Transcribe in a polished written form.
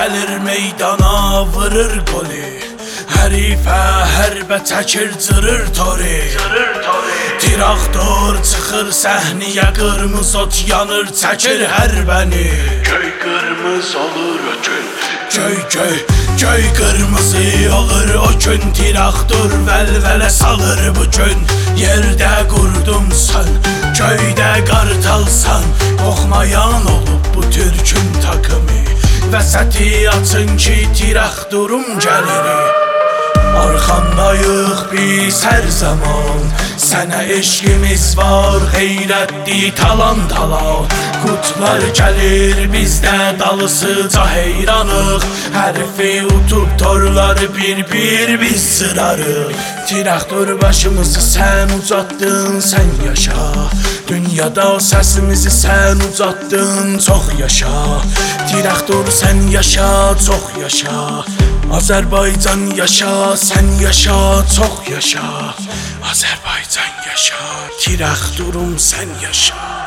gəlir meydana vırır golü. Hərifə hərbə çəkir cırır tori. Traktor çıxır səhniyə, qırmızı ot yanır çəkir hərbəni. Göy qırmızı olur o gün, Göy qırmızı olur o gün. Traktor vəlvələ salır bu gün. Yerdə qurdumsan, göydə qartalsan, oxmayan olub bu türkün takımı. Vəsəti açın ki traktorum gəlir. Arxandayıq biz hər zaman, sənə eşqimiz var, xeyrətli talan. Qutlar gəlir bizdə dalısıca heyranıq, hərfi utub torları bir biz sırarıq. Traktor başımızı sən ucatdın, sən yaşa. Dünyada səsimizi sən ucatdın, çox yaşa. Traktor sən yaşa, çox yaşa. Azərbaycan yaşa, sən yaşa, çox yaşa. Azərbaycan yaşa, traktorum sən yaşa.